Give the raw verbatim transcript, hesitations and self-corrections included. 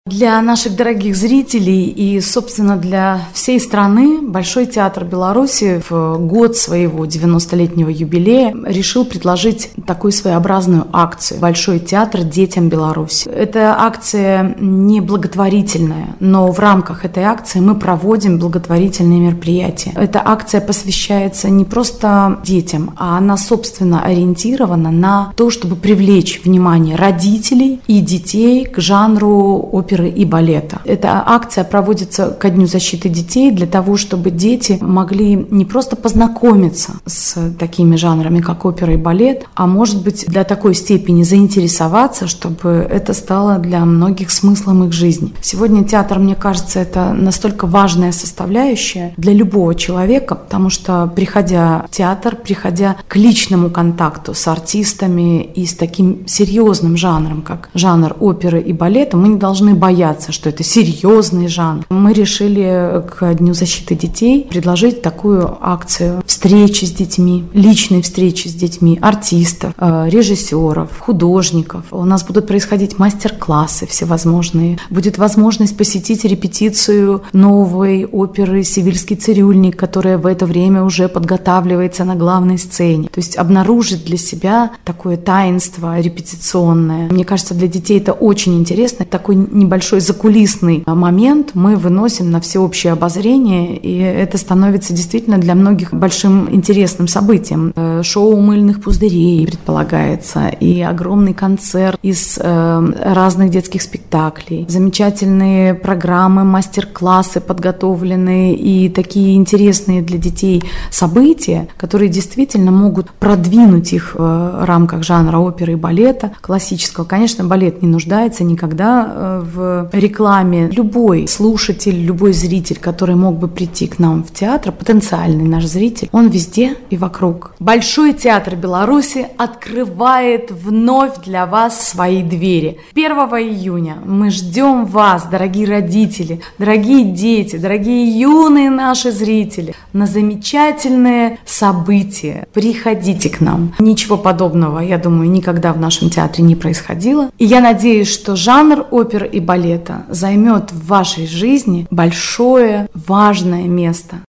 Для наших дорогих зрителей и, собственно, для всей страны Большой театр Беларуси в год своего девяностолетнего юбилея решил предложить такую своеобразную акцию «Большой театр детям Беларуси». Эта акция не благотворительная, но в рамках этой акции мы проводим благотворительные мероприятия. Эта акция посвящается не просто детям, а она, собственно, ориентирована на то, чтобы привлечь внимание родителей и детей к жанру оперы и балета. Эта акция проводится ко Дню защиты детей для того, чтобы дети могли не просто познакомиться с такими жанрами, как опера и балет, а может быть для такой степени заинтересоваться, чтобы это стало для многих смыслом их жизни. Сегодня театр, мне кажется, это настолько важная составляющая для любого человека, потому что, приходя в театр, приходя к личному контакту с артистами и с таким серьезным жанром, как жанр оперы и балета, мы не должны бояться, что это серьезный жанр. Мы решили к Дню защиты детей предложить такую акцию встречи с детьми, личной встречи с детьми, артистов, режиссеров, художников. У нас будут происходить мастер-классы всевозможные. Будет возможность посетить репетицию новой оперы «Севильский цирюльник», которая в это время уже подготавливается на главной сцене. То есть обнаружить для себя такое таинство репетиционное. Мне кажется, для детей это очень интересно. Такой небольшой закулисный момент мы выносим на всеобщее обозрение, и это становится действительно для многих большим интересным событием. Шоу мыльных пузырей предполагается, и огромный концерт из э, разных детских спектаклей, замечательные программы, мастер-классы подготовленные и такие интересные для детей события, которые действительно могут продвинуть их в рамках жанра оперы и балета классического. Конечно, балет не нуждается никогда в рекламе. Любой слушатель, любой зритель, который мог бы прийти к нам в театр, потенциальный наш зритель, он везде и вокруг. Большой театр Беларуси открывает вновь для вас свои двери. первого июня мы ждем вас, дорогие родители, дорогие дети, дорогие юные наши зрители, на замечательное событие. Приходите к нам. Ничего подобного, я думаю, никогда в нашем театре не происходило. И я надеюсь, что жанр оперы и балета займет в вашей жизни большое, важное место.